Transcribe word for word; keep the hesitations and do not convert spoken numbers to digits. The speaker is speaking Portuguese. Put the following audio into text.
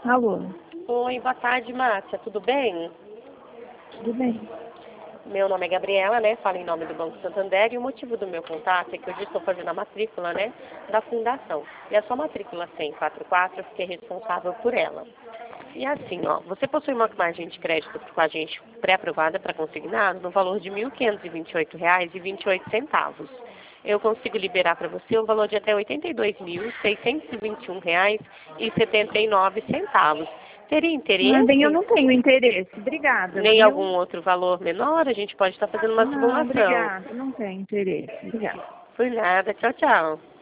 Alô, Oi, boa tarde, Márcia. Tudo bem? tudo bem? Meu nome é Gabriela, né? Falo em nome do Banco Santander e o motivo do meu contato é que hoje estou fazendo a matrícula, né, da fundação. E a sua matrícula cem e quarenta e quatro, eu fiquei responsável por ela. E assim, ó, você possui uma margem de crédito com a gente pré-aprovada para consignado no valor de mil quinhentos e vinte e oito reais e vinte e oito centavos. Eu consigo liberar para você o valor de até oitenta e dois mil, seiscentos e vinte e um reais e setenta e nove centavos. Teria Mas bem, eu interesse? não tenho interesse. Obrigada, Nem viu? algum outro valor menor? A gente pode estar fazendo uma Não, simulação. obrigada. Não tenho interesse. Obrigada. Por nada. Tchau, tchau.